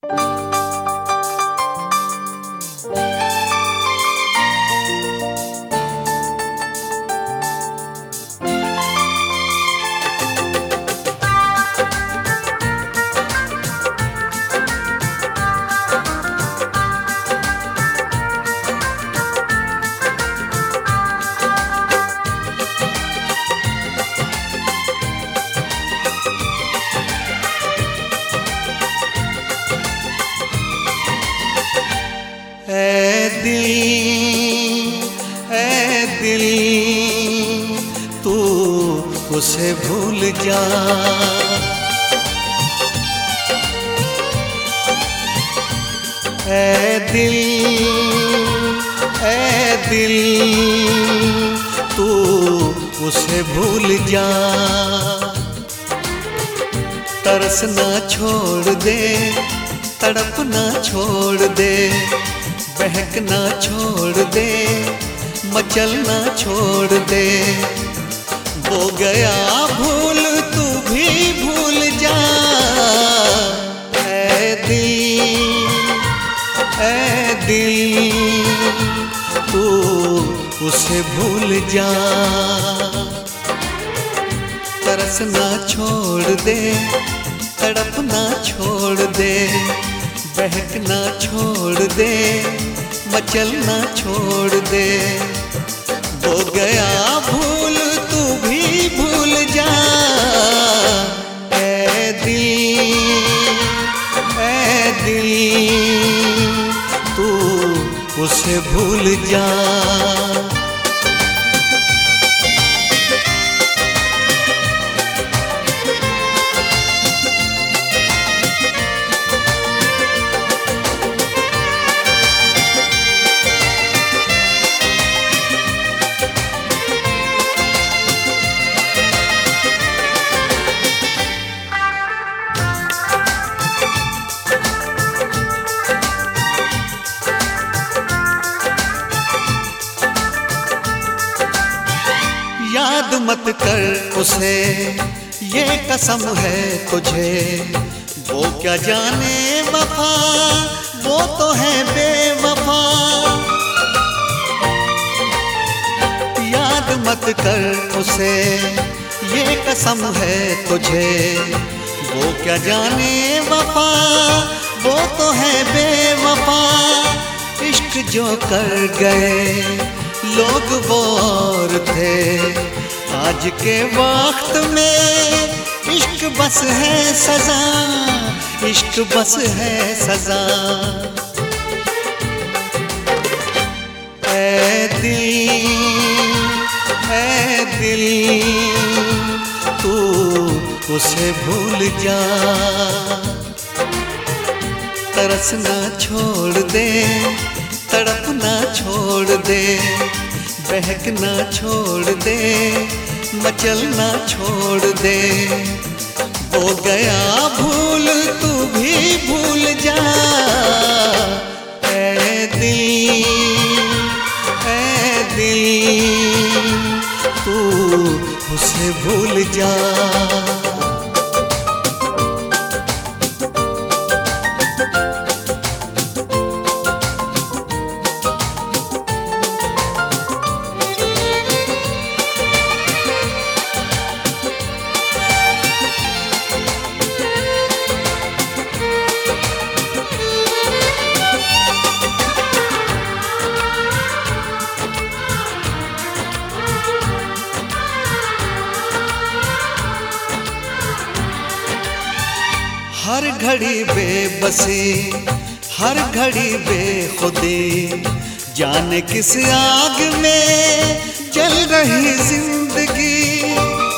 ऐ दिल तू उसे भूल जा। ऐ दिल तू उसे भूल जा। तरसना छोड़ दे, तड़पना छोड़ दे, बहकना छोड़ दे, मचलना छोड़ दे। वो गया भूल तू भी भूल जा। ऐ दिल तू उसे भूल जा। तरसना छोड़ दे, तड़पना छोड़ दे, बहकना छोड़ दे, मचलना छोड़ दे। वो गया भूल तू भी भूल जा। ऐ दिल तू उसे भूल जा। याद मत कर उसे, ये कसम है तुझे। वो क्या जाने वफा, वो तो है बेवफा। याद मत कर उसे, ये कसम है तुझे। वो क्या जाने वफा, वो तो है बेवफा। इश्क जो कर गए लोग वो और थे। आज के वक्त में इश्क बस है सजा, इश्क बस है सजा। ऐ दिल तू उसे भूल जा। तरसना छोड़ दे, तड़पना छोड़ दे, बहकना छोड़ दे, मचलना छोड़ दे। वो गया भूल तू भी भूल जा। ऐ दिल तू उसे भूल जा। हर घड़ी बेबसी, हर घड़ी बेखुदी, जाने किस आग में जल रही जिंदगी।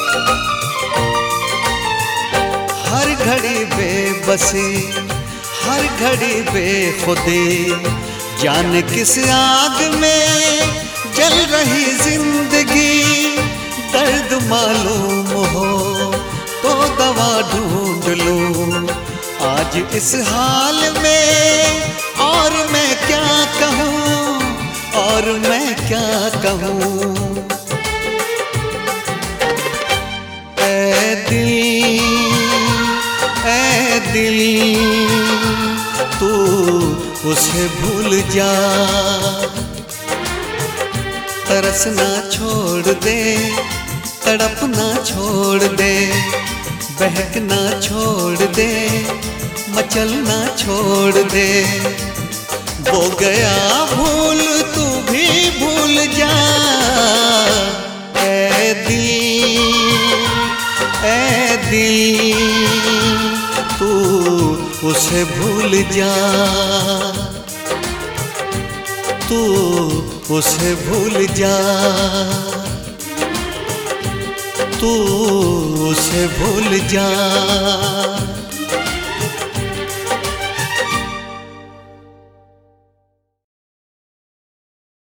हर घड़ी बेबसी, हर घड़ी बेखुदी, जाने किस आग में जल रही जिंदगी। दर्द मालूम हो तो दवा ढूंढ लूं आज इस हाल में। और मैं क्या कहूँ, और मैं क्या कहूँ। ऐ दिल तू उसे भूल जा। तरसना छोड़ दे, तड़पना छोड़ दे, बहकना छोड़ दे, मचलना छोड़ दे। वो गया भूल तू भी भूल जा। ऐ दिल तू उसे भूल जा, तू उसे भूल जा, तू उसे भूल जा।